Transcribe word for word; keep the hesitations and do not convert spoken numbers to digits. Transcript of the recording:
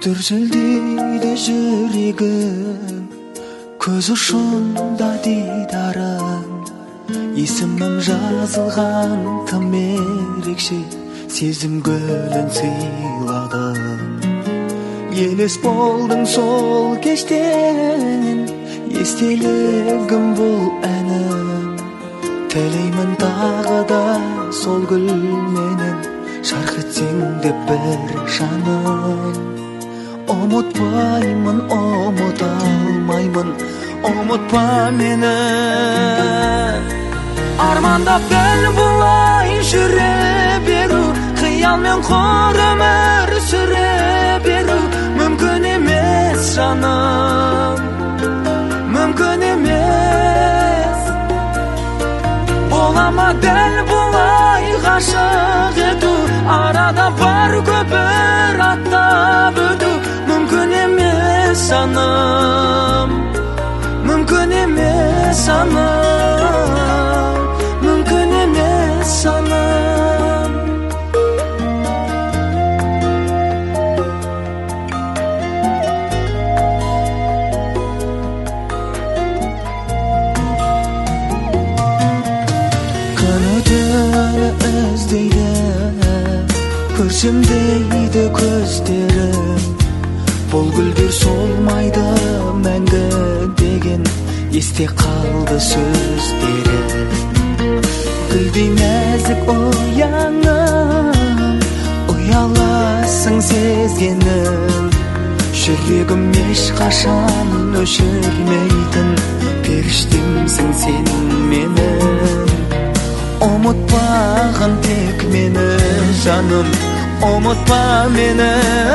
дүрсілдейді жүрегім, көз ұшында дидарың, есімім жазылған тым ерекше, сезім гүлін сыйладың. Елес болдың сол кештен, естелігім бұл әнім. Тілеймін тағы да сол гүлменен, шарқ етсең деп бір жаным. Ұмытпаймын, ұмыта алмаймын, ұмытпа мені. Армандап дәл бұлай жүре беру, қиялмен құр өмір сүре беру мүмкін емес жаным, мүмкін емес. Бола ма дәл бұлай ғашық ету, арада бар көпір аттап өту мүмкін емес жаным, мүмкін емес жаным, мүмкін емес жаным. Күні түні іздейді, көрсем дейді көздерім. Бұл гүлдер солмайды мәңгі деген, есте қалды сөздері. Гүлдей нәзік ұяңым, ұяласың сезгенім. Жүрегім ешқашан өшірмейтін періштемсің сен менің. Ұмытпағын тек мені жаным, ұмытпа мені.